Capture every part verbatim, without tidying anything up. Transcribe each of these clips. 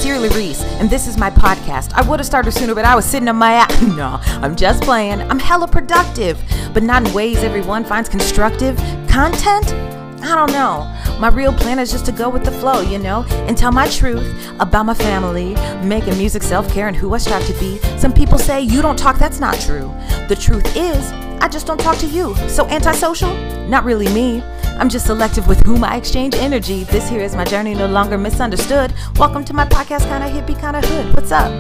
Cyril Reese, and this is my podcast. I would have started sooner, but I was sitting on my ass. No, I'm just playing. I'm hella productive, but not in ways everyone finds constructive. Content? I don't know. My real plan is just to go with the flow, you know, and tell my truth about my family, making music, self-care, and who I strive to be. Some people say you don't talk. That's not true. The truth is, I just don't talk to you. So antisocial? Not really me. I'm just selective with whom I exchange energy. This here is my journey, no longer misunderstood. Welcome to my podcast, Kinda Hippie, Kinda Hood. What's up?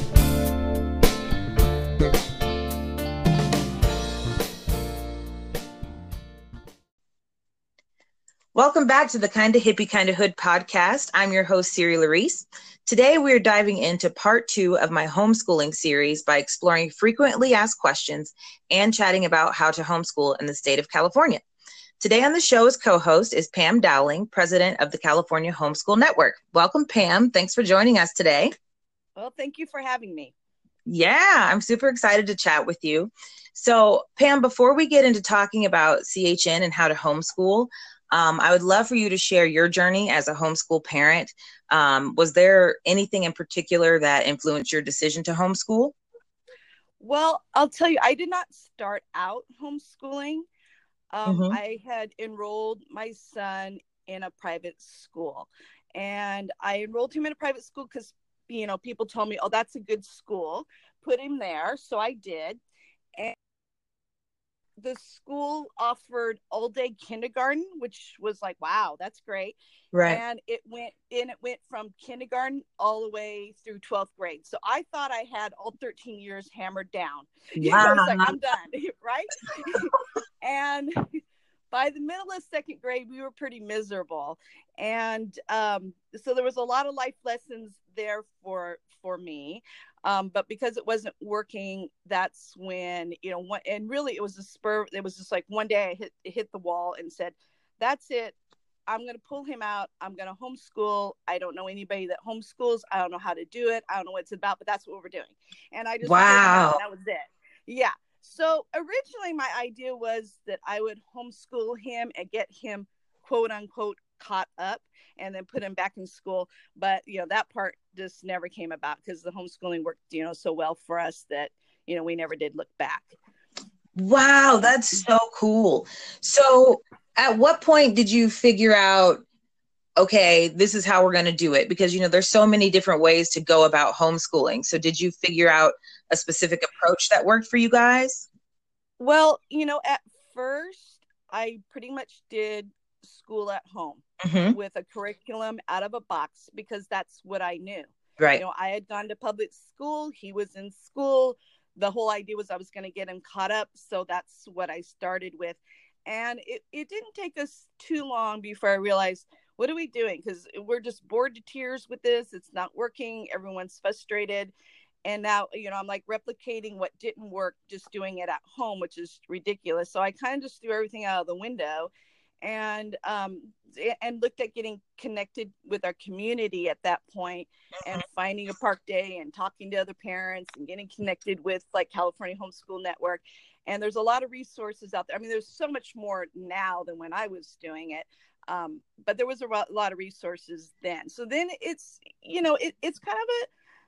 Welcome back to the Kinda Hippie, Kinda Hood podcast. I'm your host, Cyril Reese. Today, we're diving into part two of my homeschooling series by exploring frequently asked questions and chatting about how to homeschool in the state of California. Today on the show as co-host is Pam Dowling, president of the California Homeschool Network. Welcome, Pam. Thanks for joining us today. Well, thank you for having me. Yeah, I'm super excited to chat with you. So, Pam, before we get into talking about C H N and how to homeschool, um, I would love for you to share your journey as a homeschool parent. Um, was there anything in particular that influenced your decision to homeschool? Well, I'll tell you, I did not start out homeschooling. Um, Mm-hmm. I had enrolled my son in a private school, and I enrolled him in a private school because, you know, people told me, oh, that's a good school, put him there. So I did. And the school offered all day kindergarten, which was like, wow, that's great. Right. And it went in, it went from kindergarten all the way through twelfth grade. So I thought I had all thirteen years hammered down. You know, Wow. it's like, I'm done, right? And by the middle of second grade, we were pretty miserable. And um, so there was a lot of life lessons there for, for me. Um, but because it wasn't working, that's when, you know, one, and really it was a spur. It was just like one day I hit, hit the wall and said, that's it. I'm going to pull him out. I'm going to homeschool. I don't know anybody that homeschools. I don't know how to do it. I don't know what it's about, but that's what we're doing. And I just, wow. That was it. Yeah. So originally my idea was that I would homeschool him and get him quote unquote caught up and then put him back in school. But, you know, that part just never came about because the homeschooling worked, you know, so well for us that, you know, we never did look back. Wow, that's so cool. So at what point did you figure out, okay, this is how we're going to do it? Because, you know, there's so many different ways to go about homeschooling. So did you figure out a specific approach that worked for you guys? Well, you know, at first I pretty much did school at home mm-hmm. with a curriculum out of a box because that's what I knew. Right. You know, I had gone to public school. He was in school. The whole idea was I was going to get him caught up. So that's what I started with. And it, it didn't take us too long before I realized, what are we doing? Because we're just bored to tears with this. It's not working. Everyone's frustrated. And now, you know, I'm like replicating what didn't work, just doing it at home, which is ridiculous. So I kind of just threw everything out of the window and um, and looked at getting connected with our community at that point and finding a park day and talking to other parents and getting connected with like California Homeschool Network. And there's a lot of resources out there. I mean, there's so much more now than when I was doing it. Um, but there was a lot of resources then. So then it's, you know, it, it's kind of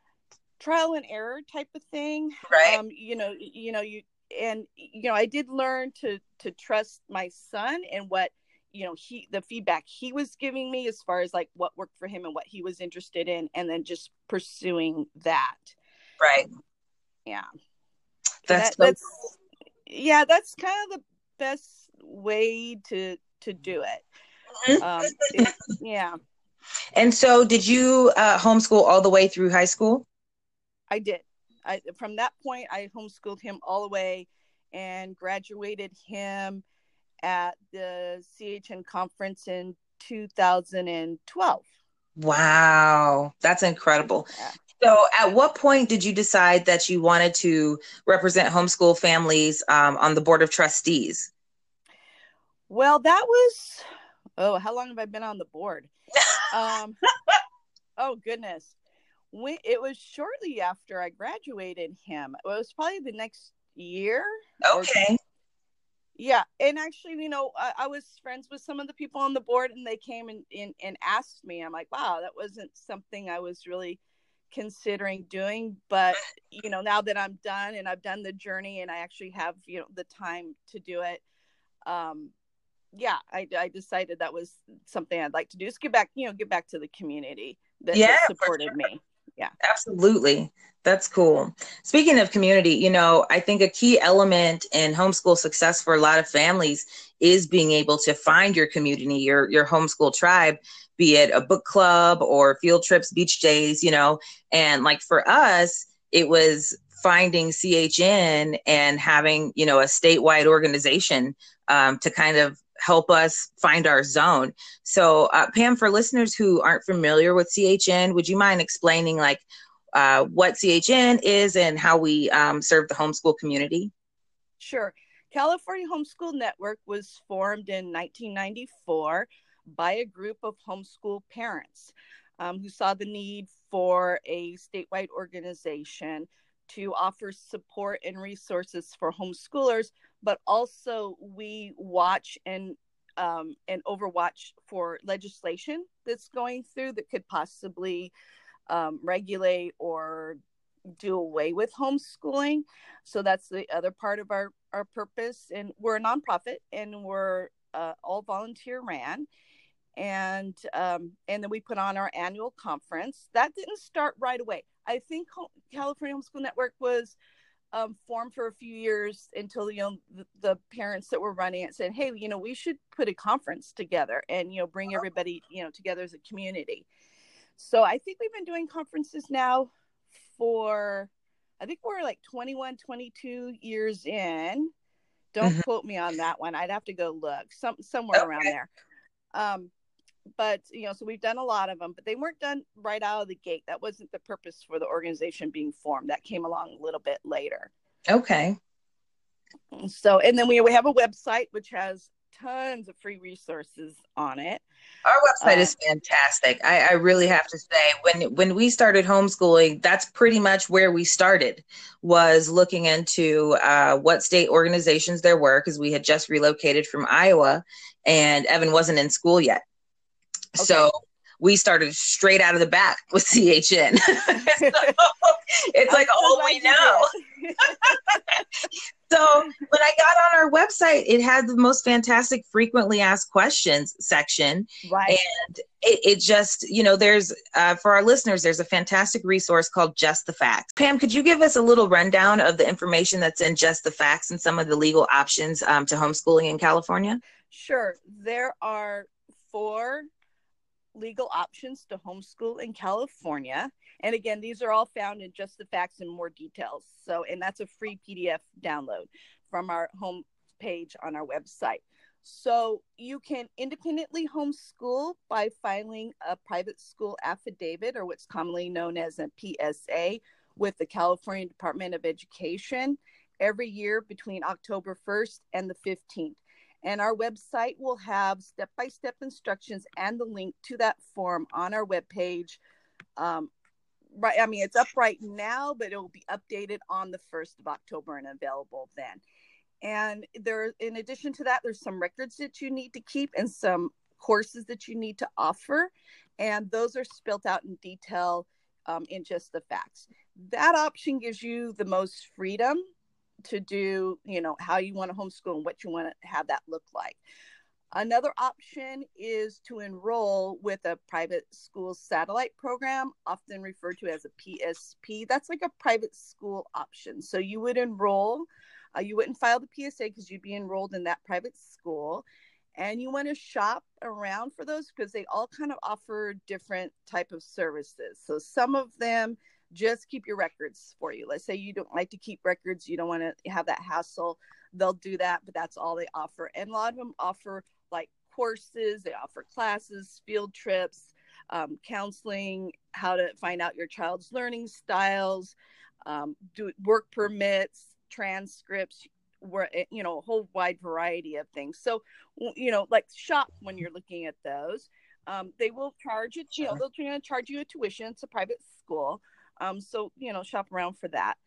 a trial and error type of thing. Right. Um, you know, you know, you, and, you know, I did learn to, to trust my son and what, you know, he, the feedback he was giving me as far as like what worked for him and what he was interested in, and then just pursuing that. Right. Yeah. That's, that, so that's, cool. yeah, that's kind of the best way to, to do it. Mm-hmm. Um, it, yeah. And so did you uh, homeschool all the way through high school? I did. I, from that point, I homeschooled him all the way and graduated him at the C H N conference in two thousand twelve. Wow, that's incredible. Yeah. So at what point did you decide that you wanted to represent homeschool families um, on the board of trustees? Well, that was, oh, how long have I been on the board? um, oh, goodness. When, it was shortly after I graduated him. It was probably the next year. Okay. Or, Yeah, and actually, you know, I, I was friends with some of the people on the board, and they came and, and and asked me. I'm like, wow, that wasn't something I was really considering doing. But you know, now that I'm done and I've done the journey, and I actually have, you know, the time to do it, um, yeah, I, I decided that was something I'd like to do. Is give back, you know, give back to the community that Yeah, that for supported sure. me. Yeah. Absolutely. That's cool. Speaking of community, you know, I think a key element in homeschool success for a lot of families is being able to find your community, your your homeschool tribe, be it a book club or field trips, beach days, you know. And like for us, it was finding C H N and having, you know, a statewide organization um, to kind of help us find our zone. So, uh, Pam, for listeners who aren't familiar with C H N, would you mind explaining like uh, what C H N is and how we um, serve the homeschool community? Sure. California Homeschool Network was formed in nineteen ninety-four by a group of homeschool parents um, who saw the need for a statewide organization to offer support and resources for homeschoolers, but also we watch and um, and overwatch for legislation that's going through that could possibly um, regulate or do away with homeschooling. So that's the other part of our, our purpose. And we're a nonprofit, and we're uh, all volunteer ran. And um, and then we put on our annual conference. That didn't start right away. I think California Homeschool Network was um, formed for a few years until, you know, the, the parents that were running it said, hey, you know, we should put a conference together and, you know, bring everybody, you know, together as a community. So I think we've been doing conferences now for, I think we're like twenty-one, twenty-two years in. Don't mm-hmm. quote me on that one. I'd have to go look some somewhere okay. around there. Um, but, you know, so we've done a lot of them, but they weren't done right out of the gate. That wasn't the purpose for the organization being formed. That came along a little bit later. Okay. So, and then we, we have a website, which has tons of free resources on it. Our website uh, is fantastic. I, I really have to say, when when we started homeschooling, that's pretty much where we started, was looking into uh, what state organizations there were, because we had just relocated from Iowa and Evan wasn't in school yet. Okay. So we started straight out of the back with C H N. So it's like, oh, we know. So when I got on our website, it had the most fantastic frequently asked questions section. Right. And it, it just, you know, there's, uh, for our listeners, there's a fantastic resource called Just the Facts. Pam, could you give us a little rundown of the information that's in Just the Facts and some of the legal options um, to homeschooling in California? Sure. There are four legal options to homeschool in California. And again, these are all found in Just the Facts and more details. So, and that's a free P D F download from our home page on our website. So you can independently homeschool by filing a private school affidavit, or what's commonly known as a P S A, with the California Department of Education every year between October first and the fifteenth. And our website will have step-by-step instructions and the link to that form on our webpage. Um, right, I mean, it's up right now, but it will be updated on the first of October and available then. And there, in addition to that, there's some records that you need to keep and some courses that you need to offer. And those are spelled out in detail um, in Just the Facts. That option gives you the most freedom to do, you know, how you want to homeschool and what you want to have that look like. Another option is to enroll with a private school satellite program, often referred to as a P S P. That's like a private school option. So you would enroll, uh, you wouldn't file the P S A because you'd be enrolled in that private school. And you want to shop around for those because they all kind of offer different type of services. So some of them just keep your records for you. Let's say you don't like to keep records, you don't want to have that hassle, they'll do that, but that's all they offer. And a lot of them offer like courses, they offer classes, field trips, um, counseling, how to find out your child's learning styles, um, do work permits, transcripts, where, you know, a whole wide variety of things. So, you know, like shop when you're looking at those. Um, they will charge you, you know, they'll try to charge you a tuition. It's a private school. Um, so, you know, shop around for that.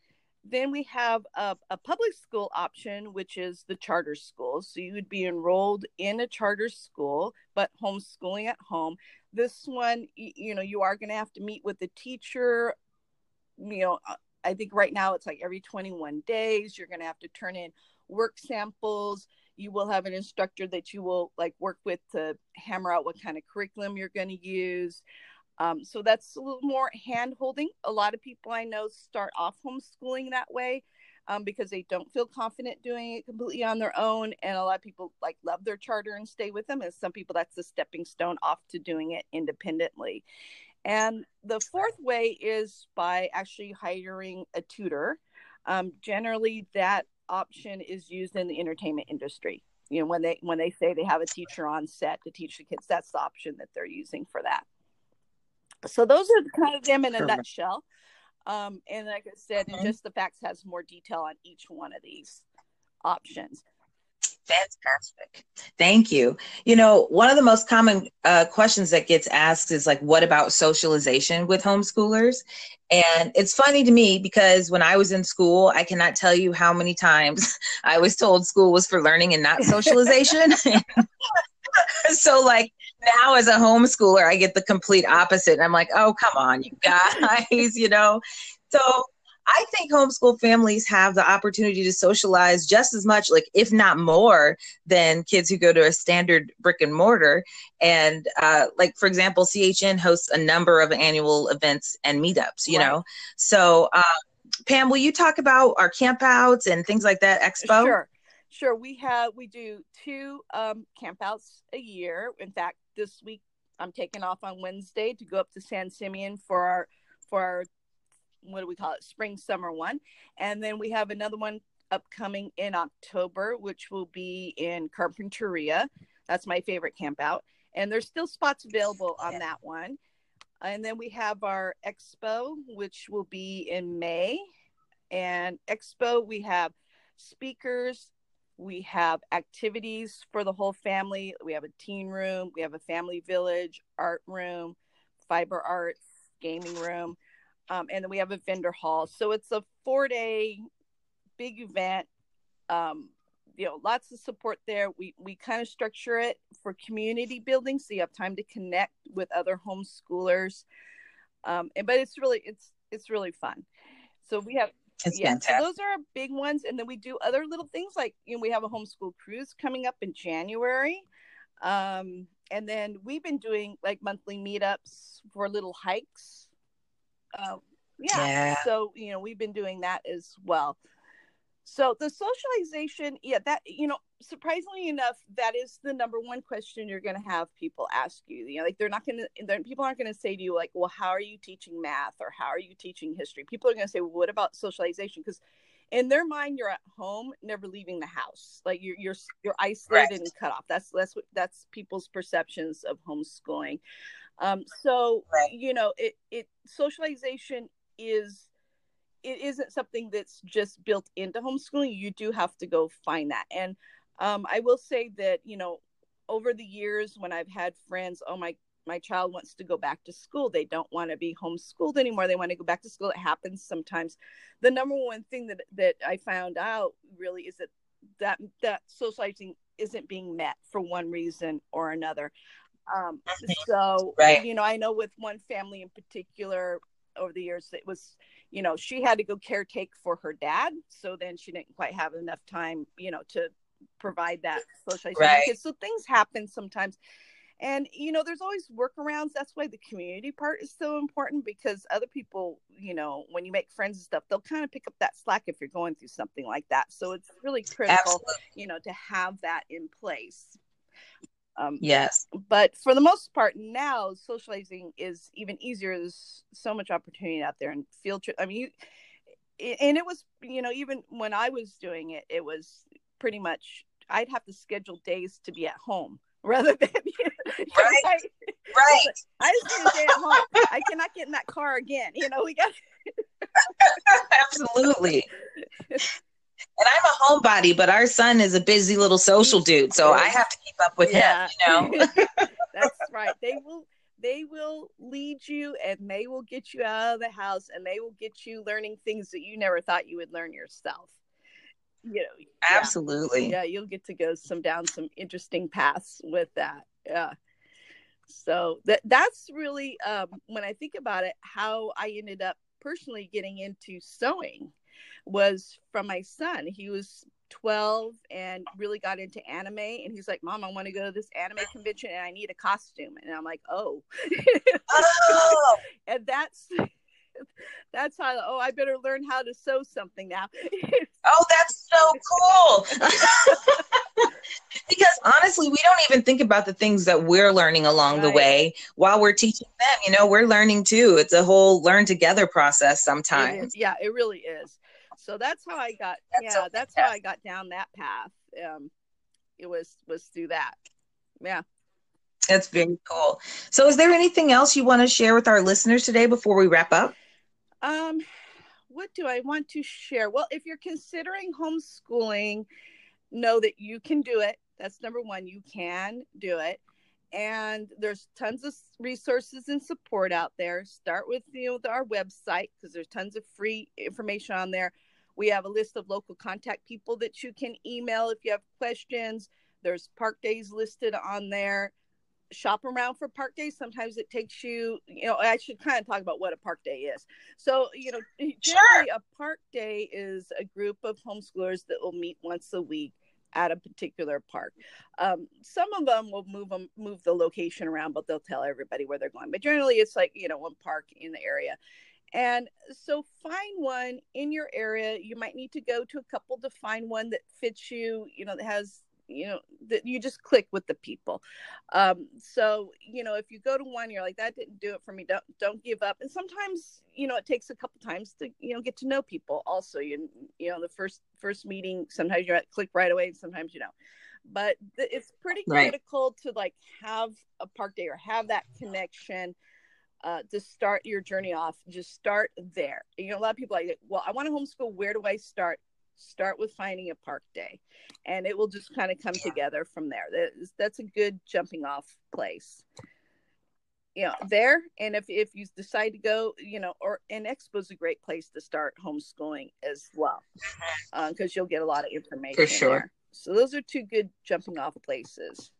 then we have a, a public school option, which is the charter school. So you would be enrolled in a charter school, but homeschooling at home. This one, you, you know, you are going to have to meet with the teacher. You know, I think right now it's like every twenty-one days, you're going to have to turn in work samples. You will have an instructor that you will like work with to hammer out what kind of curriculum you're going to use. Um, so that's a little more hand holding. A lot of people I know start off homeschooling that way um, because they don't feel confident doing it completely on their own. And a lot of people like love their charter and stay with them. And some people, that's a stepping stone off to doing it independently. And the fourth way is by actually hiring a tutor. Um, generally, that option is used in the entertainment industry. You know, when they when they say they have a teacher on set to teach the kids, that's the option that they're using for that. So those are kind of them in a Correct. nutshell. Um, and like I said, and just the facts has more detail on each one of these options. Fantastic. Thank you. You know, one of the most common uh, questions that gets asked is like, what about socialization with homeschoolers? And it's funny to me because when I was in school, I cannot tell you how many times I was told school was for learning and not socialization. So like now as a homeschooler, I get the complete opposite. And I'm like, oh, come on, you guys, you know? So I think homeschool families have the opportunity to socialize just as much, like if not more, than kids who go to a standard brick and mortar. And uh, like, for example, C H N hosts a number of annual events and meetups, you right. know? So um, Pam, will you talk about our campouts and things like that, Expo? Sure. Sure. We have, we do two um, campouts a year. In fact, this week I'm taking off on Wednesday to go up to San Simeon for our, for our, what do we call it? Spring, summer one. And then we have another one upcoming in October, which will be in Carpinteria. That's my favorite campout. And there's still spots available on that one. And then we have our Expo, which will be in May. And Expo, we have speakers. We have activities for the whole family. We have a teen room. We have a family village, art room, fiber arts, gaming room. Um, and then we have a vendor hall. So it's a four-day big event. Um, you know, lots of support there. We we kind of structure it for community building, so you have time to connect with other homeschoolers. Um, and but it's really it's it's really fun. So we have. It's yeah, fantastic. So those are our big ones. And then we do other little things like, you know, we have a homeschool cruise coming up in January. Um, and then we've been doing like monthly meetups for little hikes. Uh, yeah. yeah. So, you know, we've been doing that as well. So the socialization, yeah, that, you know, surprisingly enough, that is the number one question you're going to have people ask you. You know, like they're not going to, people aren't going to say to you like, well, how are you teaching math or how are you teaching history? People are going to say, well, what about socialization? Because in their mind, you're at home, never leaving the house. Like you're you're you're isolated right. and cut off. That's that's what that's people's perceptions of homeschooling. Um, so right. you know, it it socialization is. It isn't something that's just built into homeschooling. You do have to go find that. And um, I will say that, you know, over the years when I've had friends, oh, my, my child wants to go back to school. They don't want to be homeschooled anymore. They want to go back to school. It happens sometimes. The number one thing that, that I found out really is that, that, that socializing isn't being met for one reason or another. Um, so, right. you know, I know with one family in particular over the years, it was, you know, she had to go caretake for her dad. So then she didn't quite have enough time, you know, to provide that socialization. Right. So things happen sometimes. And, you know, there's always workarounds. That's why the community part is so important, because other people, you know, when you make friends and stuff, they'll kind of pick up that slack if you're going through something like that. So it's really critical, Absolutely. you know, to have that in place. Um, yes. But for the most part now, socializing is even easier. There's so much opportunity out there, and field trip. I mean, you, and it was, you know, even when I was doing it, it was pretty much, I'd have to schedule days to be at home rather than, you know, right. I, right. I just need a day at home. I cannot get in that car again. You know, we got Absolutely. And I'm a homebody, but our son is a busy little social dude, so I have to keep up with yeah. him, you know. That's right. They will they will lead you, and they will get you out of the house, and they will get you learning things that you never thought you would learn yourself. You know, absolutely. Yeah, yeah, you'll get to go some down some interesting paths with that. Yeah. So that that's really, um, when I think about it, how I ended up personally getting into sewing was from my son. He was twelve and really got into anime, and he's like, Mom, I want to go to this anime convention and I need a costume. And I'm like, oh, oh. And that's that's how, oh, I better learn how to sew something now. Oh, that's so cool. Because honestly, we don't even think about the things that we're learning along right. the way while we're teaching them. You know, we're learning too. It's a whole learn together process sometimes. It yeah, it really is. So that's how I got. That's yeah, so that's how I got down that path. Um, it was was through that. Yeah, that's very cool. So, is there anything else you want to share with our listeners today before we wrap up? Um, what do I want to share? Well, if you're considering homeschooling, know that you can do it. That's number one. You can do it. And there's tons of resources and support out there. Start with, you know, with our website, because there's tons of free information on there. We have a list of local contact people that you can email if you have questions. There's park days listed on there. Shop around for park days. Sometimes it takes you, you know, I should kind of talk about what a park day is. So, you know, generally sure. a park day is a group of homeschoolers that will meet once a week at a particular park. Um, some of them will move them, move the location around, but they'll tell everybody where they're going. But generally it's like, you know, one park in the area. And so find one in your area. You might need to go to a couple to find one that fits you, you know, that has, you know, that you just click with the people. Um, so, you know, if you go to one, you're like, that didn't do it for me. Don't, don't give up. And sometimes, you know, it takes a couple times to, you know, get to know people also. You, you know, the first, first meeting, sometimes you're at click right away and sometimes you don't. But th- it's pretty right. critical to like have a park day or have that connection uh, to start your journey off. Just start there. You know, a lot of people are like, well, I want to homeschool. Where do I start? Start with finding a park day, and it will just kind of come yeah. together from there. That's, that's a good jumping off place. You know, there. And if, if you decide to go, you know, or an expo is a great place to start homeschooling as well, because um, you'll get a lot of information for sure. there. So those are two good jumping off places.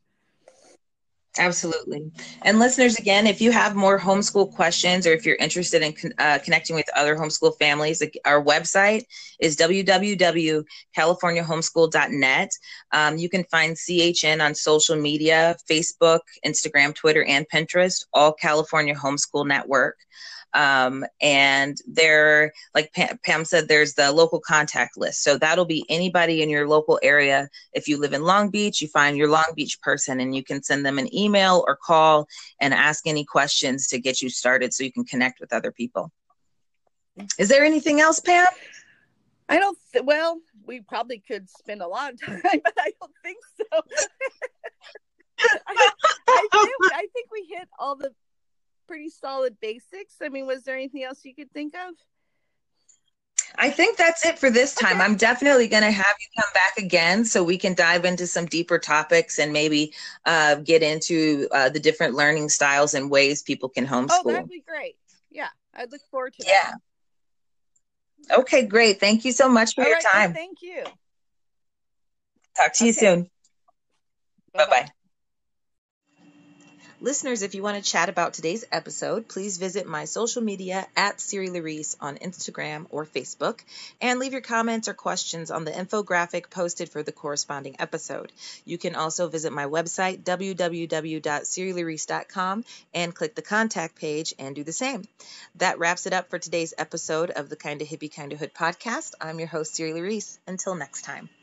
Absolutely. And listeners, again, if you have more homeschool questions or if you're interested in uh, connecting with other homeschool families, our website is w w w dot california homeschool dot net. Um, you can find C H N on social media, Facebook, Instagram, Twitter, and Pinterest, all California Homeschool Network. Um, and there, like Pam, Pam said, there's the local contact list. So that'll be anybody in your local area. If you live in Long Beach, you find your Long Beach person and you can send them an email or call and ask any questions to get you started so you can connect with other people. Is there anything else, Pam? I don't, th- well, we probably could spend a lot of time, but I don't think so. I, I, think, I think we hit all the pretty solid basics. I mean, was there anything else you could think of? I think that's it for this time. Okay. I'm definitely going to have you come back again so we can dive into some deeper topics and maybe uh, get into uh, the different learning styles and ways people can homeschool. Oh, that'd be great. Yeah, I'd look forward to yeah. that. Okay, great. Thank you so much for All your right, time. Well, thank you. Talk to you okay. soon. Bye-bye. Bye-bye. Listeners, if you want to chat about today's episode, please visit my social media at Siri Larice on Instagram or Facebook and leave your comments or questions on the infographic posted for the corresponding episode. You can also visit my website, w w w dot siri larice dot com, and click the contact page and do the same. That wraps it up for today's episode of the Kinda Hippie Kinda Hood podcast. I'm your host, Siri Larice. Until next time.